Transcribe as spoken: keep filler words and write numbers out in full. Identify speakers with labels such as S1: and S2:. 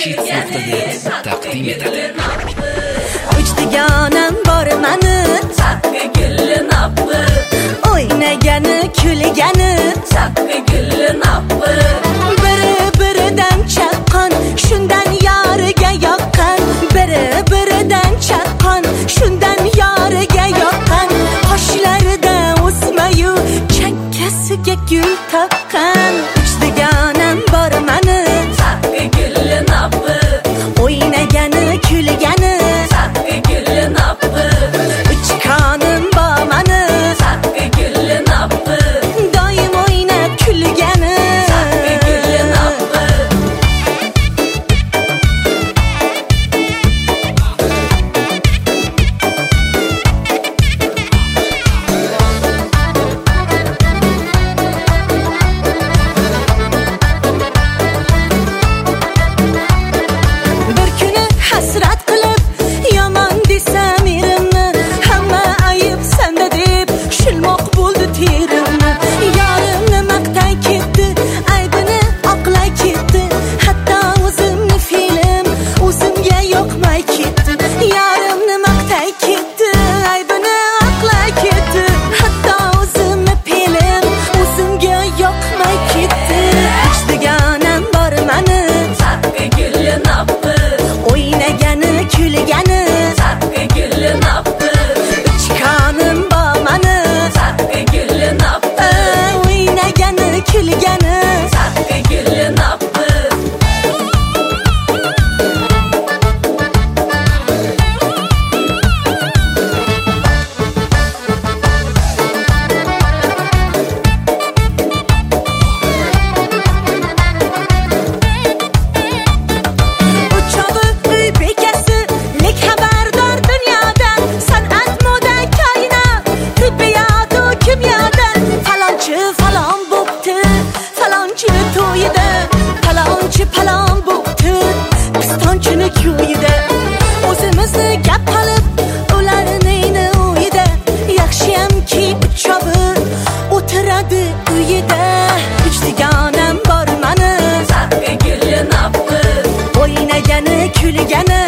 S1: Hits nuqta net taqdim etadi.
S2: Uch deganim bor mani,
S3: chaqqa gulli nappi,
S2: o'ynagani kulgani,
S3: chaqqa gulli nappi.
S2: biri biridan chaqqan, shundan yoriga yoqqan, biri biridan chaqqan, shundan yoriga yoqqan, qoshlarida o'smayu chakkasiga gul taqqan. Uch deganim bor mani,
S3: chaqqa gulli nappi,
S2: o'ynagani kulgani,
S3: chaqqa gulli nappi,
S2: uch qonim bor mani,
S3: chaqqa gulli nappi,
S2: doim o'ynab kulgani.
S3: chaqqa gulli nappi.
S2: Bir kuni hasrat qilib yomon desam erimni, hamma ayib senda deb shilmoq bo'ldi terimni. Yorimni maqtay ketdi, aybini oqlay ketdi, hatto o'zimni fe'lim o'zimga yoqmay ketdi. Yorimni maqtay ketdi, aybini oqlay ketdi, hatto o'zimni fe'lim o'zimga yoqmay ketdi. Uch deganim bor mani,
S3: Chaqqa gulli nappi,
S2: o'ynagani kulgani,
S3: chaqqa gulli nappi,
S2: uch qonim bor mani,
S3: chaqqa gulli nappi,
S2: o'ynagani kulgani.
S3: chaqqa gulli nappi.
S2: Uchovi uy bekasi, lek xabardor dunyodan, san'at moda koinot, tibbiyot u kimyodan. Falonchi falon bo'pti, falonchini to'yida, falonchi falon bo'pti, pistonchini ko'yida. O'zimizni gap qilib, ularning uyida, yaxshiyamki uchovi o'tiradi uyida. Uch deganim bor mani,
S3: Chaqqa gulli nappi,
S2: o'ynagani kulgani,